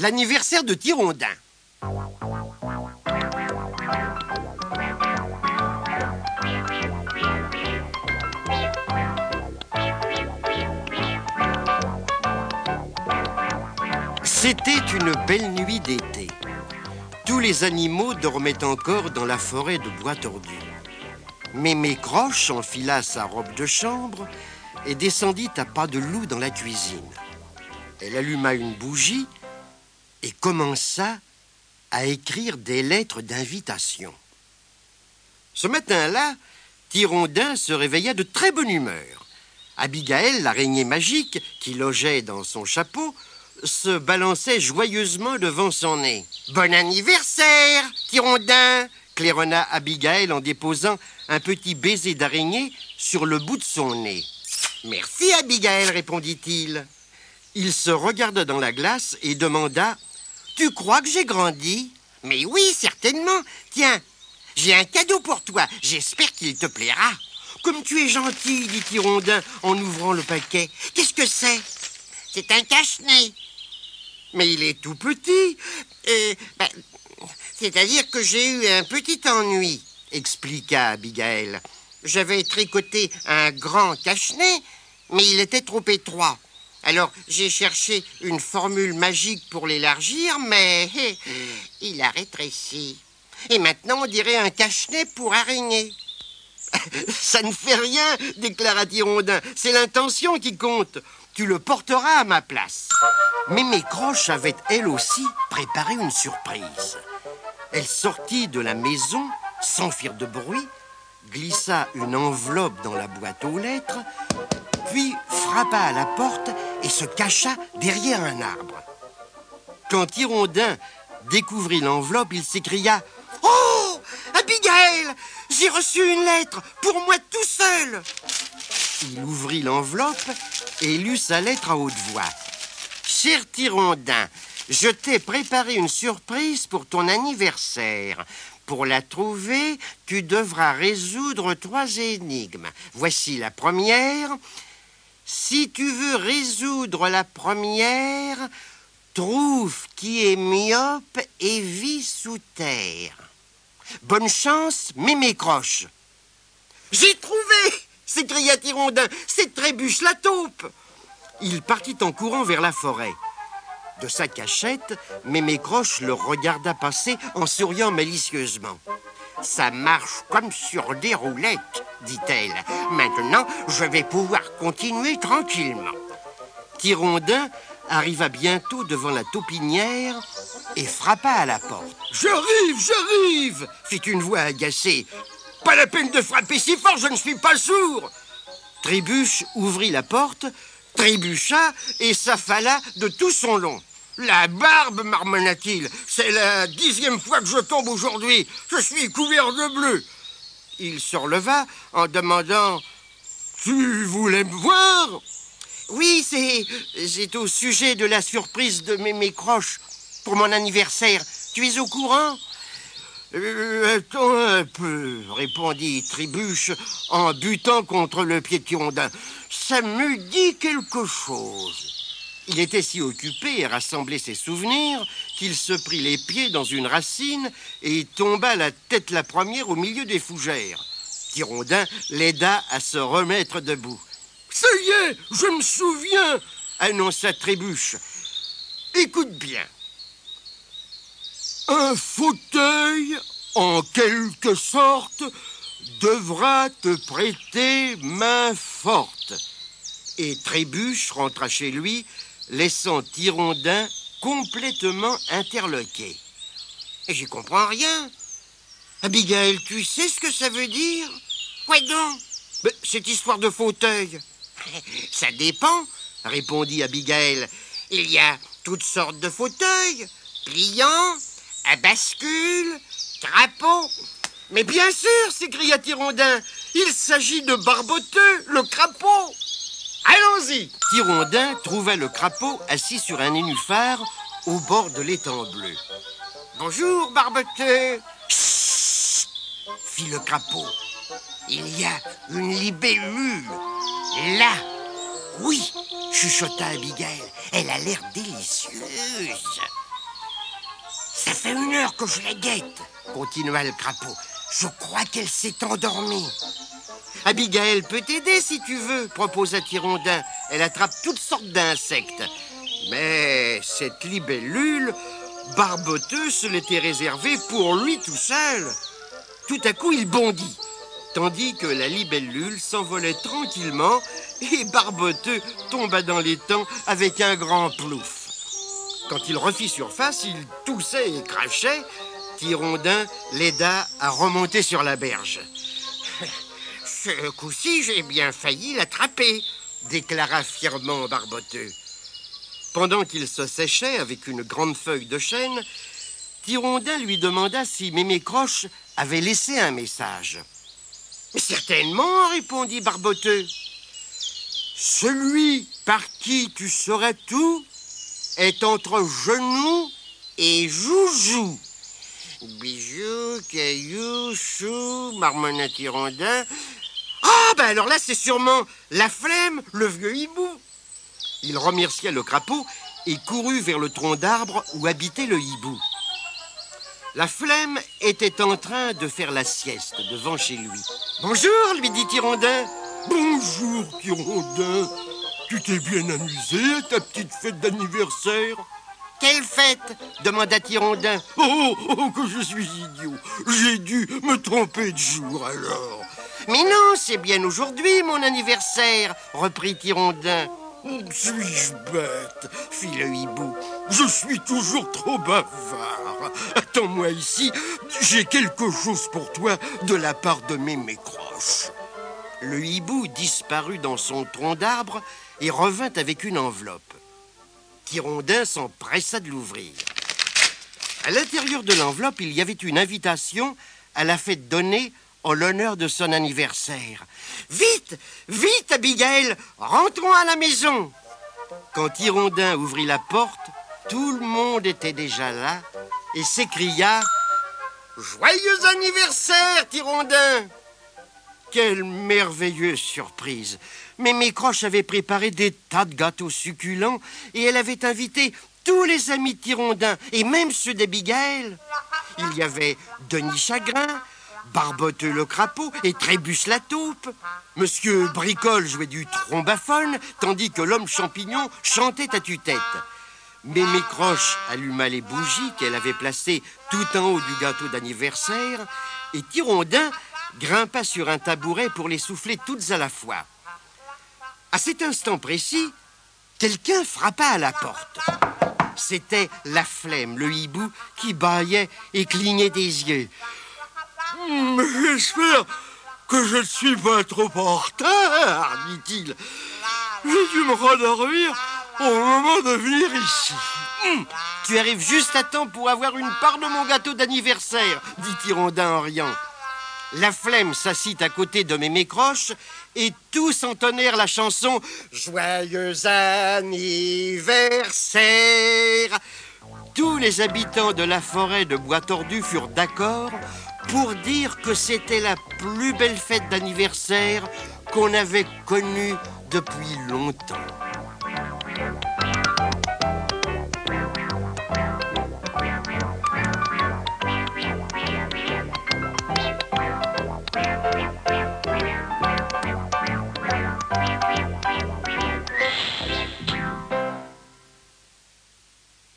l'anniversaire de Tirondin. C'était une belle nuit d'été. Tous les animaux dormaient encore dans la forêt de bois tordu. Mémé Croche enfila sa robe de chambre et descendit à pas de loup dans la cuisine. Elle alluma une bougie et commença à écrire des lettres d'invitation. Ce matin-là, Tirondin se réveilla de très bonne humeur. Abigail, l'araignée magique, qui logeait dans son chapeau, se balançait joyeusement devant son nez. « Bon anniversaire, Tirondin !» claironna Abigail en déposant un petit baiser d'araignée sur le bout de son nez. « Merci, Abigail, répondit-il. Il se regarda dans la glace et demanda « Tu crois que j'ai grandi ?»« Mais oui, certainement. Tiens, j'ai un cadeau pour toi. J'espère qu'il te plaira. »« Comme tu es gentil, dit Tirondin en ouvrant le paquet. Qu'est-ce que c'est ?»« C'est un cache-nez. » « Mais il est tout petit. C'est-à-dire que j'ai eu un petit ennui, expliqua Abigail. J'avais tricoté un grand cache-nez, mais il était trop étroit. Alors, j'ai cherché une formule magique pour l'élargir, mais il a rétréci. Et maintenant, on dirait un cache-nez pour araignée. Ça ne fait rien, déclara Tirondin. C'est l'intention qui compte. Tu le porteras à ma place. Mémé Croche avait, elle aussi, préparé une surprise. Elle sortit de la maison, sans faire de bruit, glissa une enveloppe dans la boîte aux lettres, puis frappa à la porte et se cacha derrière un arbre. Quand Tirondin découvrit l'enveloppe, il s'écria « Oh, Abigail, j'ai reçu une lettre pour moi tout seul !» Il ouvrit l'enveloppe et lut sa lettre à haute voix. « Cher Tirondin, je t'ai préparé une surprise pour ton anniversaire. Pour la trouver, tu devras résoudre 3 énigmes. Voici la première. Si tu veux résoudre la première, trouve qui est myope et vit sous terre. Bonne chance, Mémé Croche. »« J'ai trouvé !» s'écria Tirondin. « C'est Trébuche la taupe !» Il partit en courant vers la forêt. De sa cachette, Mémé Croche le regarda passer en souriant malicieusement. « Ça marche comme sur des roulettes, dit-elle. Maintenant, je vais pouvoir continuer tranquillement. » Tirondin arriva bientôt devant la taupinière et frappa à la porte. « J'arrive !» fit une voix agacée. « Pas la peine de frapper si fort, je ne suis pas sourd !» Trébuche ouvrit la porte, trébucha et s'affala de tout son long. « La barbe, marmonna-t-il, c'est la 10e fois que je tombe aujourd'hui. Je suis couvert de bleu. » Il se releva en demandant « Tu voulais me voir ?»« Oui, c'est au sujet de la surprise de Mémé Croche pour mon anniversaire. Tu es au courant ?» Attends un peu, répondit Trébuche en butant contre le pied de Tirondin. Ça me dit quelque chose. Il était si occupé à rassembler ses souvenirs qu'il se prit les pieds dans une racine et tomba la tête la première au milieu des fougères. Tirondin l'aida à se remettre debout. Ça y est, je me souviens, annonça Trébuche. Écoute bien. Un fauteuil, en quelque sorte, devra te prêter main forte. Et Trébuche rentra chez lui, laissant Tirondin complètement interloqué. Et j'y comprends rien. Abigail, tu sais ce que ça veut dire? Quoi donc? Cette histoire de fauteuil. Ça dépend, répondit Abigail. Il y a toutes sortes de fauteuils, pliants, à bascule, crapaud. Mais bien sûr, s'écria Tirondin, il s'agit de Barboteux, le crapaud. Allons-y. Tirondin trouva le crapaud assis sur un nénuphar au bord de l'étang bleu. Bonjour, Barboteux. Chut, fit le crapaud. Il y a une libellule. Là. Oui, chuchota Abigail. Elle a l'air délicieuse. Ça fait 1 heure que je la guette, continua le crapaud. Je crois qu'elle s'est endormie. Abigail peut t'aider si tu veux, proposa Tirondin. Elle attrape toutes sortes d'insectes. Mais cette libellule, Barboteux se l'était réservée pour lui tout seul. Tout à coup, il bondit, tandis que la libellule s'envolait tranquillement et Barboteux tomba dans l'étang avec un grand plouf. Quand il refit surface, il toussait et crachait. Tirondin l'aida à remonter sur la berge. Ce coup-ci, j'ai bien failli l'attraper, déclara fièrement Barboteux. Pendant qu'il se séchait avec une grande feuille de chêne, Tirondin lui demanda si Mémé-Croche avait laissé un message. « Certainement, répondit Barboteux. Celui par qui tu saurais tout est entre Genoux et Joujou. Bijou, caillou, chou, marmonna Tirondin. Ah, ben alors là, c'est sûrement la flemme, le vieux hibou. Il remercia le crapaud et courut vers le tronc d'arbre où habitait le hibou. La flemme était en train de faire la sieste devant chez lui. « Bonjour, lui dit Tirondin. »« Bonjour, Tirondin. Tu t'es bien amusé à ta petite fête d'anniversaire ?»« Quelle fête ?» demanda Tirondin. « Oh, que je suis idiot. J'ai dû me tromper de jour alors. »« Mais non, c'est bien aujourd'hui mon anniversaire, reprit Tirondin. »« Suis-je bête ?» fit le hibou. « Je suis toujours trop bavard. Attends-moi ici, j'ai quelque chose pour toi de la part de Mémé-Croche. » Le hibou disparut dans son tronc d'arbre et revint avec une enveloppe. Tirondin s'empressa de l'ouvrir. À l'intérieur de l'enveloppe, il y avait une invitation à la fête donnée en l'honneur de son anniversaire. « Vite, vite, Abigail, rentrons à la maison !» Quand Tirondin ouvrit la porte, tout le monde était déjà là et s'écria « Joyeux anniversaire, Tirondin !» Quelle merveilleuse surprise! Mémé-Croche avait préparé des tas de gâteaux succulents et elle avait invité tous les amis de Tirondin et même ceux d'Abigail. Il y avait Denis Chagrin, Barboteux le crapaud et Trébuche la taupe. Monsieur Bricole jouait du trombaphone, tandis que l'homme champignon chantait à tue-tête. Mémé-Croche alluma les bougies qu'elle avait placées tout en haut du gâteau d'anniversaire et Tirondin grimpa sur un tabouret pour les souffler toutes à la fois. À cet instant précis, quelqu'un frappa à la porte. C'était la flemme, le hibou, qui bâillait et clignait des yeux. « J'espère que je ne suis pas trop en retard, dit-il. J'ai dû me rendormir au moment de venir ici. »« Tu arrives juste à temps pour avoir une part de mon gâteau d'anniversaire, dit Tirondin en riant. La flemme s'assit à côté de Mémé-Croche et tous entonnèrent la chanson « Joyeux anniversaire !» Tous les habitants de la forêt de Bois Tordu furent d'accord pour dire que c'était la plus belle fête d'anniversaire qu'on avait connue depuis longtemps.